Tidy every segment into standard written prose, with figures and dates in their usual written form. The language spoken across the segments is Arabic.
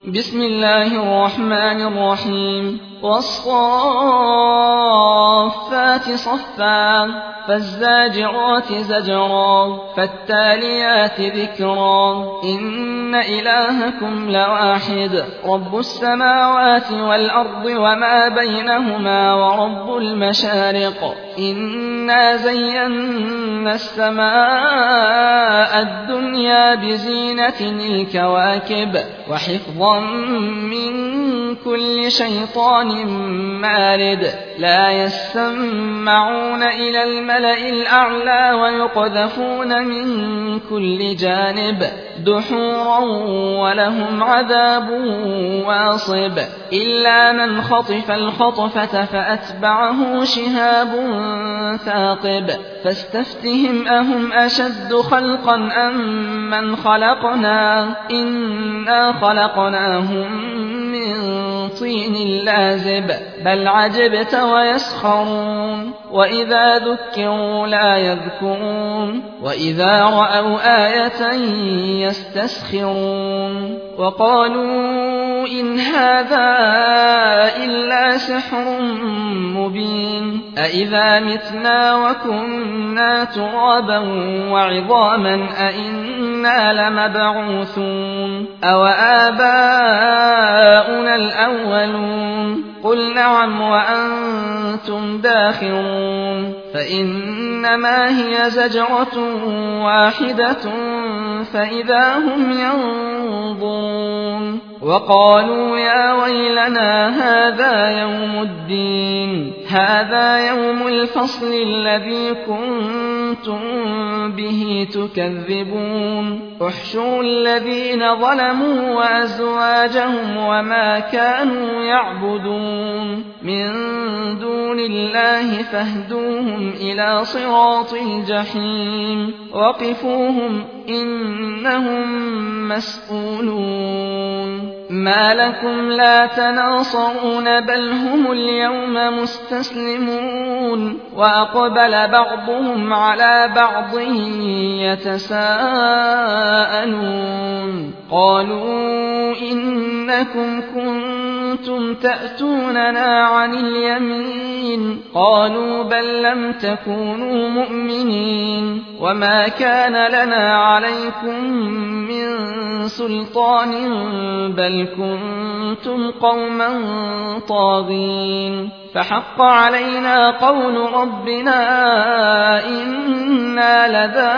بسم الله الرحمن الرحيم والصافات صفا فالزاجرات زجرا فالتاليات ذكرا إن إلهكم لواحد رب السماوات والأرض وما بينهما ورب المشارق إنا زينا السماء الدنيا بزينة الكواكب وحفظا من كل شيطان مارد لا يسمعون إلى الملأ الأعلى ويقذفون من كل جانب دحورا ولهم عذاب واصب إلا من خطف الخطفة فأتبعه شهاب ثاقب فاستفتهم أهم أشد خلقا أم من خلقنا إنا خلقناهم من طين لازب بل عجبت ويسخرون وإذا ذكروا لا يذكرون وإذا رأوا آية يستسخرون وقالوا إن هذا إلا سحر مبين أإذا متنا وكنا ترابا وعظاما أإنا لمبعوثون أو آباؤنا الأولون قل نعم وأنتم داخرون فإنما هي زجرة واحدة فإذا هم ينظرون وقالوا يا ويلنا هذا يوم الدين هذا يوم الفصل الذي كنتم به تكذبون احشروا الذين ظلموا وأزواجهم وما كانوا يعبدون من دون الله فاهدوهم إلى صراط الجحيم وقفوهم إنهم مسؤولون ما لكم لا تناصرون بل هم اليوم مستسلمون وأقبل بعضهم على بعض يتساءلون قالوا إنكم كنتم تأتوننا عن اليمين قالوا بل لم تكونوا مؤمنين وما كان لنا عليكم من سلطان بل كنتم قوما طاغين فحق علينا قول ربنا إنا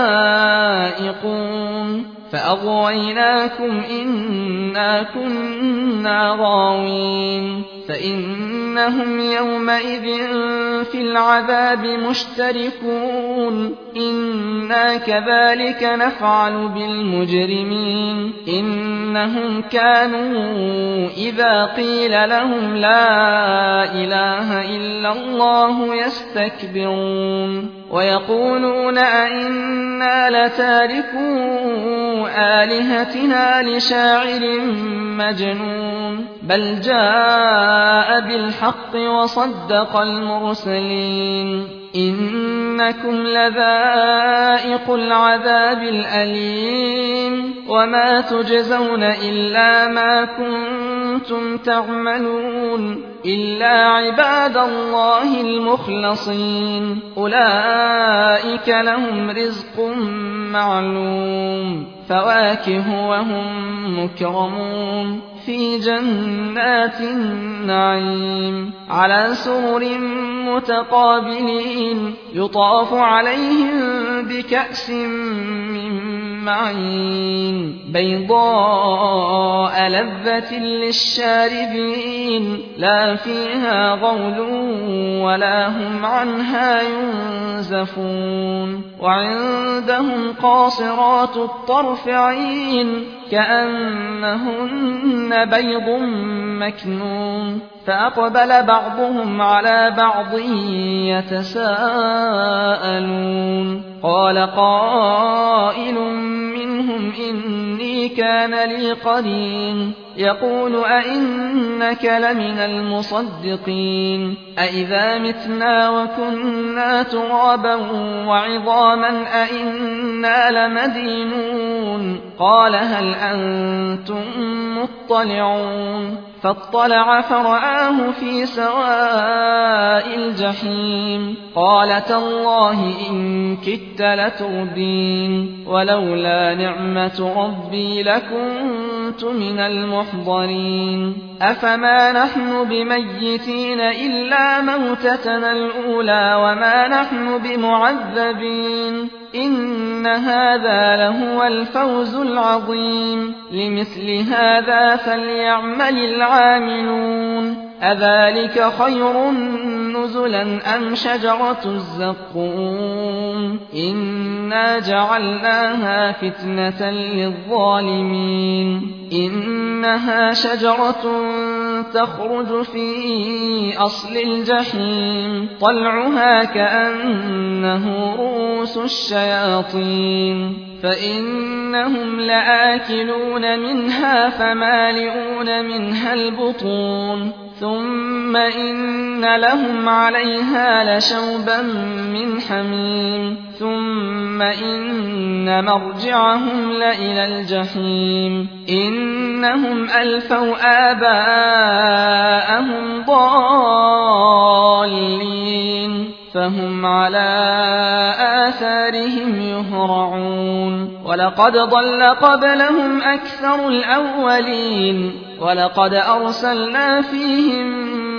لذائقون فأغويناكم إنا كنا غاوين فإنهم يومئذ في العذاب مشتركون إنا كذلك نفعل بالمجرمين إنهم كانوا إذا قيل لهم لا إله إلا الله يستكبرون ويقولون أئنا لتاركو آلهتنا لشاعر مجنون بل جاء بالحق وصدق المرسلين إنكم لذائق العذاب الأليم وما تجزون إلا ما كنتم تعملون إلا عباد الله المخلصين أولئك لهم رزق معلوم فواكه وهم مكرمون في جنات النعيم على سرر متقابلين يطاف عليهم بكأس من معين بيضاء لذة للشاربين لا فيها غول ولا هم عنها ينزفون وعندهم قاصرات الطرف عين كأنهن بيض مكنون فأقبل بعضهم على بعض يتساءلون قال قائل منهم إني كان لي قرين يقول أئنك لمن المصدقين أئذا متنا وكنا ترابا وعظاما أئنا لمدينون قال هل أنتم مطلعون فاطلع فرآه في سواء الجحيم قال تالله إن كدت لتردين ولولا نعمة ربي لكنت من المحضرين أفما نحن بميتين إلا موتتنا الأولى وما نحن بمعذبين إن هذا لهو الفوز العظيم لمثل هذا فليعمل العاملون أذلك خير نزلا أم شجرة الزقوم إنا جعلناها فتنة للظالمين إنها شجرة تخرج في أصل الجحيم طلعها كأنه رؤوس الشياطين فإنهم لآكلون منها فمالئون منها البطون ثم إن لهم عليها لشوبا من حميم ثم إن مرجعهم لإلى الجحيم إنهم ألفوا آباءهم ضالين فهم على آثارهم يهرعون ولقد ضل قبلهم أكثر الأولين ولقد أرسلنا فيهم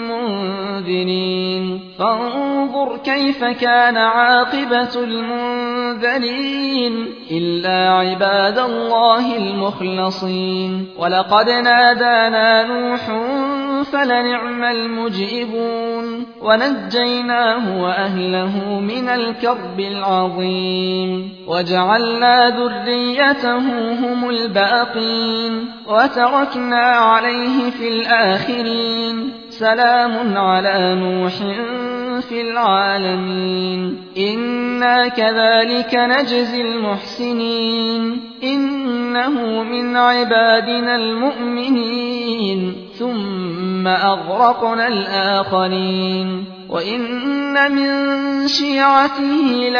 منذرين فانظر كيف كان عاقبة المنذرين إلا عباد الله المخلصين ولقد نادانا نوح فلنعم المجيبون ونجيناه وأهله من الكرب العظيم وجعلنا ذريته هم الباقين وتركنا عليه في الآخرين سلام على نوح في العالمين إنا كذلك نجزي المحسنين إنه من عبادنا المؤمنين ثم أغرقنا الآخرين وإن من شيعته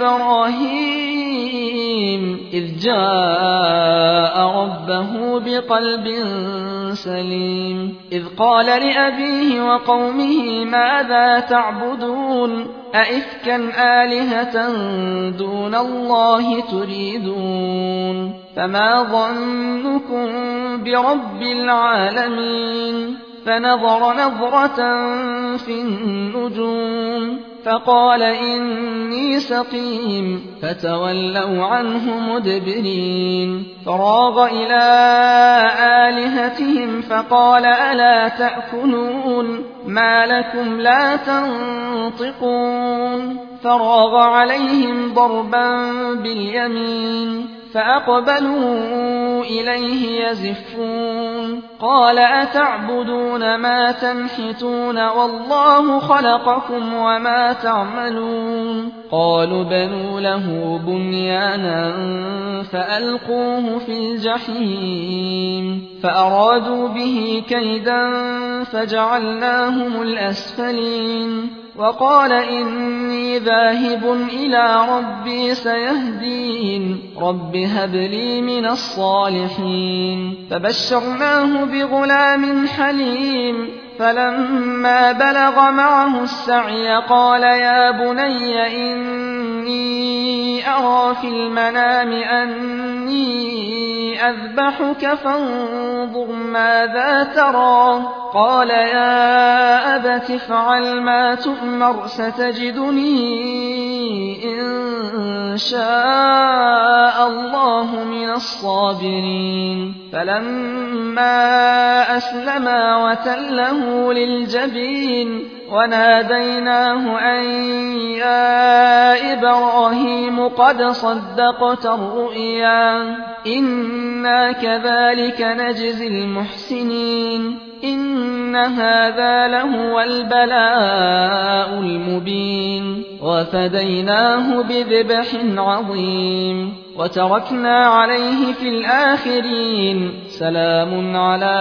لإبراهيم إذ جاء ربه بقلب سليم إذ قال لأبيه وقومه ماذا تعبدون أئفكا آلهة دون الله تريدون فما ظنكم برب العالمين فنظر نظرة في النجوم فقال إني سقيم فتولوا عنه مدبرين فراغ إلى آلهتهم فقال ألا تأكلون ما لكم لا تنطقون فراغ عليهم ضربا باليمين فأقبلوا إليه يزفون قال أتعبدون ما تنحتون والله خلقكم وما تعملون قالوا بنوا له بنيانا فألقوه في الجحيم فأرادوا به كيدا فجعلناهم الأسفلين وقال إني ذاهب إلى ربي سيهدين رب هب لي من الصالحين فبشرناه بغلام حليم فلما بلغ معه السعي قال يا بني إني أرى في المنام أني أذبحك فانظر ماذا ترى قال يا أبت افعل ما تؤمر ستجدني إن شاء الله من الصابرين فلما أسلما وتله للجبين وناديناه أن يا إبراهيم قد صدقت الرؤيا إنا كذلك نجزي المحسنين إن هذا لهو البلاء المبين وفديناه بذبح عظيم وتركنا عليه في الآخرين سلام على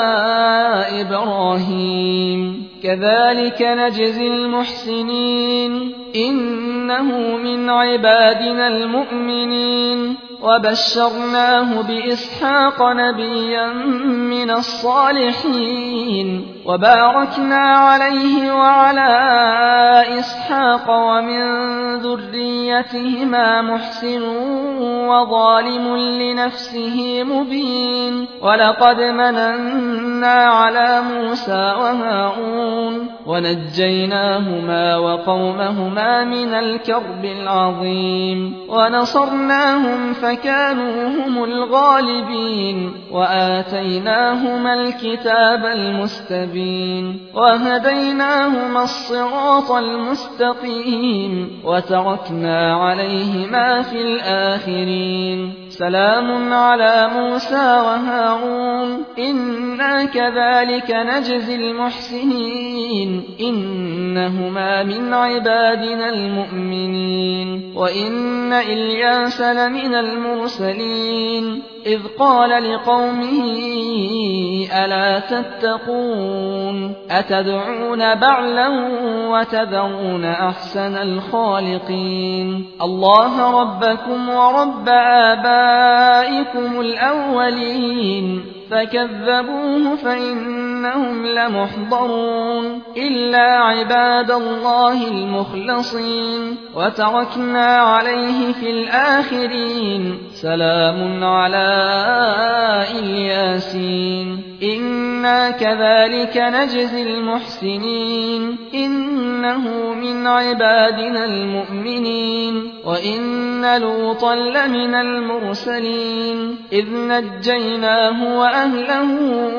إبراهيم كذلك نجزي المحسنين إنه من عبادنا المؤمنين وبشرناه بإسحاق نبيا من الصالحين وباركنا عليه وعلى إسحاق ومن ذريتهما محسن وظالم لنفسه مبين ولقد مننا على موسى وهارون ونجيناهما وقومهما من الكرب العظيم ونصرناهم فكانوا هم الغالبين وآتيناهما الكتاب المستبين وهديناهما الصراط المستقيم وتركنا عليهما في الآخرين سلام على موسى وهارون إنا كذلك نجزي المحسنين إنهما من عبادنا المؤمنين وإن إلياس لمن المرسلين إذ قال لقومه ألا تتقون أتدعون بعلا وتذرون أحسن الخالقين الله ربكم ورب آبائكم الأولين فكذبوه فإنهم لمحضرون إلا عباد الله المخلصين وتركنا عليه في الآخرين سلام على الياسين إنا كذلك نجزي المحسنين إنه من عبادنا المؤمنين وإن لوطا لمن المرسلين إذ نجيناه وأهله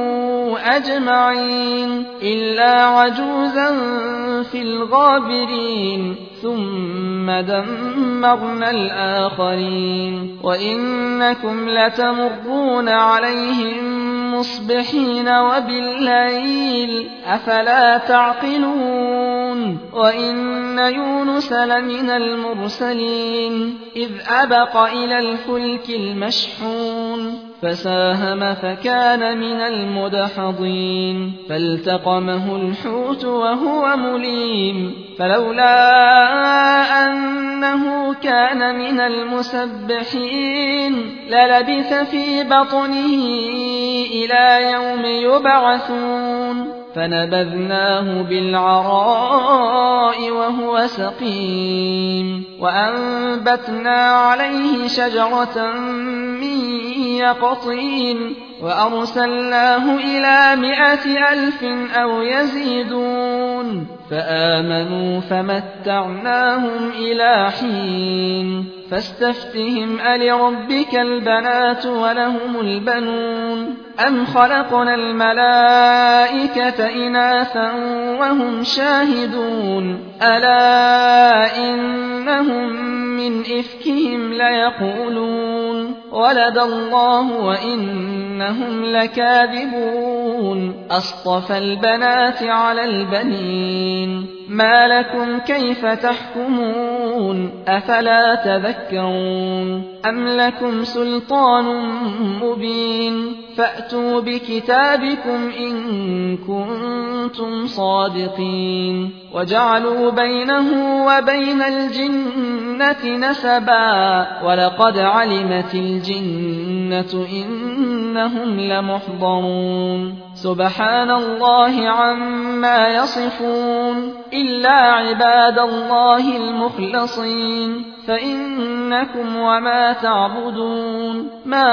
أجمعين إلا عجوزا في الغابرين ثم دمرنا الآخرين وإنكم لتمرون عليهم مصبحين وبالليل أفلا تعقلون وإن يونس لمن المرسلين إذ أبق إلى الفلك المشحون فساهم فكان من المدحضين فالتقمه الحوت وهو مليم فلولا أنه كان من المسبحين للبث في بطنه إلى يوم يبعثون فنبذناه بالعراء وهو سقيم وأنبتنا عليه شجرة من يقطين وأرسلناه إلى 100,000 أو يزيدون فآمنوا فمتعناهم إلى حين فاستفتهم ألربك البنات ولهم البنون أم خلقنا الملائكة إناثا وهم شاهدون ألا إنهم من إفكهم ليقولون ولد الله وإنهم لكاذبون أصطفى البنات على البنين ما لكم كيف تحكمون أفلا تذكرون أم لكم سلطان مبين فأتوا بكتابكم إن كنتم صادقين وجعلوا بينه وبين الجنة نسبا ولقد علمت الجنة إنهم لمحضرون سبحان الله عما يصفون إلا عباد الله المخلصين فإنكم وما تعبدون ما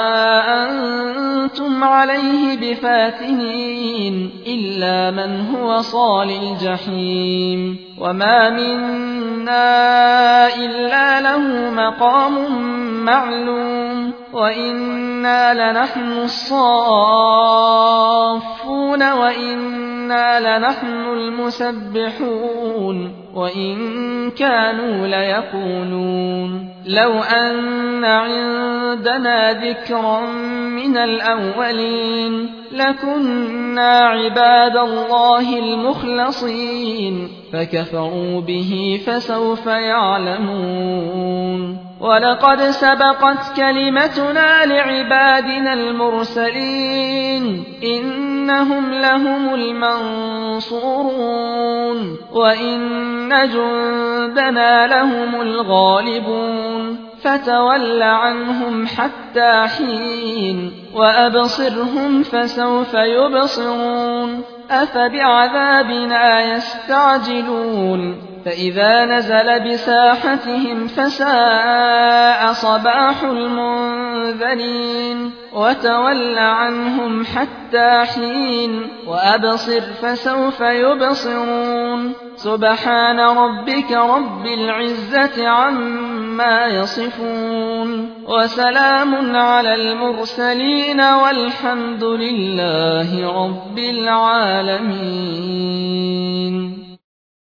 أنتم عليه بفاتنين إلا من هو صال الجحيم وما منا إلا له مقام معلوم وإنا لنحن الصافون وإنا لنحن المسبحون وإن كانوا ليقولون لو أن عندنا ذكرا من الأولين لكنا عباد الله المخلصين فكفروا به فسوف يعلمون ولقد سبقت كلمتنا لعبادنا المرسلين إنهم لهم المنصورون وإن جندنا لهم الغالبون فتول عنهم حتى حين وأبصرهم فسوف يبصرون أفبعذابنا يستعجلون فإذا نزل بساحتهم فساء صباح المنذرين وتول عنهم حتى حين وأبصر فسوف يبصرون سبحان ربك رب العزة عما يصفون وسلام على المرسلين والحمد لله رب العالمين.